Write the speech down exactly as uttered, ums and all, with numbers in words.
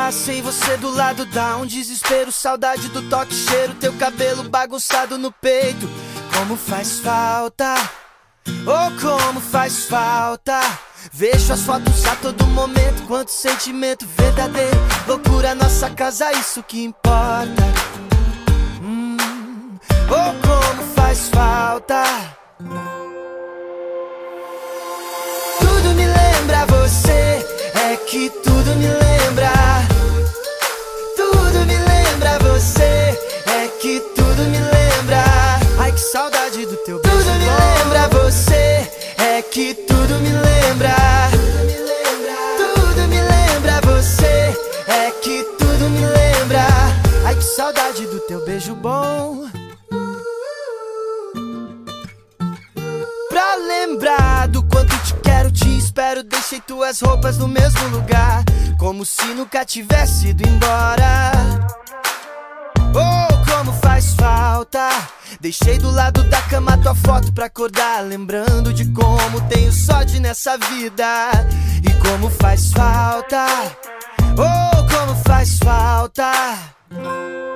ficar sem você do lado dá um desespero, saudade do toque, cheiro, teu cabelo bagunçado no peito. Como faz falta, oh como faz falta. Vejo as fotos a todo momento, quanto sentimento verdadeiro. Loucura, nossa casa, isso que importa. hum, Oh como faz falta. Tudo me lembra você, é que tudo me lembra. Tudo me lembra você, é que tudo me lembra. Ai que saudade do teu beijo. Tudo me lembra você, é que tudo me lembra. Tudo me lembra você, é que tudo me lembra. Ai que saudade do teu beijo bom. Pra lembrar do quanto te quero, te espero. Deixei tuas roupas no mesmo lugar, como se nunca tivesse ido embora. Oh, como faz falta. Deixei do lado da cama tua foto pra acordar, lembrando de como tenho sorte nessa vida. E como faz falta, oh, como faz falta.